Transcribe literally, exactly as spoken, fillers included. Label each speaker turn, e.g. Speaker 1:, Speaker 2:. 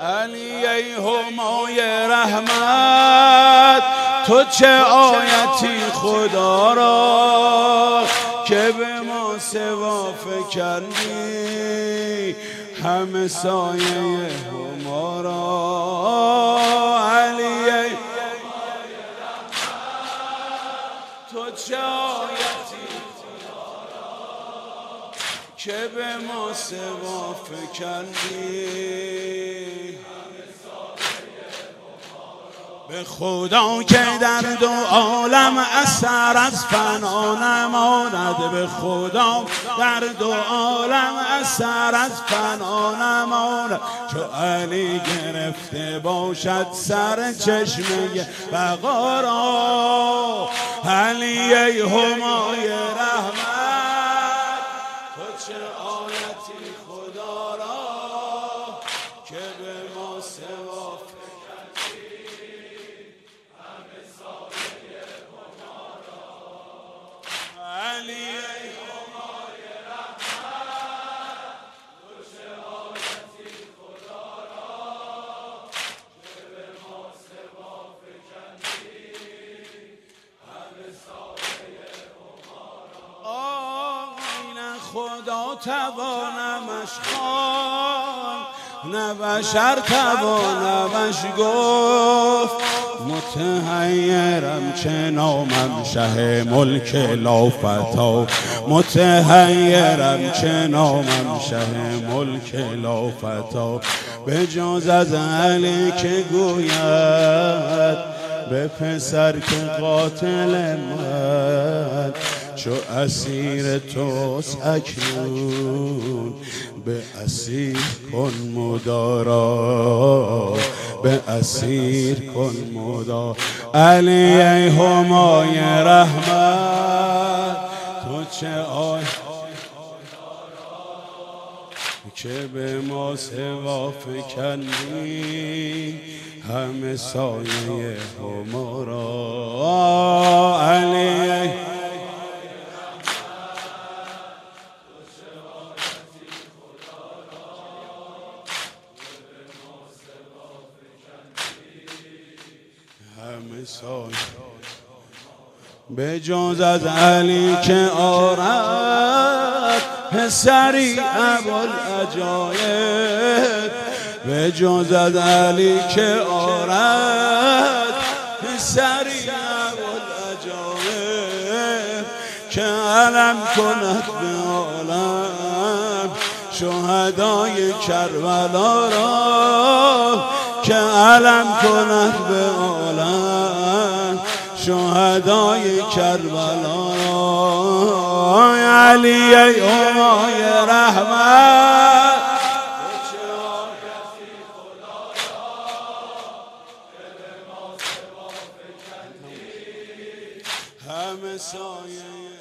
Speaker 1: علی ای همای رحمت، تو چه آیتی خدا را که به ما سوا فکندی همه سایه هما را. علی ای همای رحمت، تو چه آیتی خدا را که به ما سوا فکندی. به خدا که در دو عالم اثر از فنا نماند، به خدا در دو عالم اثر از فنا نماند. چو علی گرفته باشد سر چشمه بقا را. علی ای همای رحمت، تو چه آیتی خدا را که به ما سوا علی ای همای رحمت، تو چه آیتی خدا را که به ما سوا فکندی همه سایه هما را. آیین خدا توانمش خواند، نه بشر توانمش گفت. متحیرم چه نامم شه ملک لافتا، متحیرم چه نامم شه ملک لافتا. به جز از علی که گوید به پسر که قاتل من، چو اسیر توست اکنون به اسیر کن مدارا، به اسیر کن مدارا. علی ای همای رحمت، تو چه آی که به ما سوا فکندی همه سایه هما را. علی ای همه سایه. به جز از علی که آرد پسری ابوالعجایب، به جز از علی که آرد پسری ابوالعجایب، که علم کند به عالم شهدای کربلا را، که علم کند به عالم شهدای کربلا را. علی ای همای رحمت، تو چه آیتی خدا را که به ما سوا فکندی همه سایه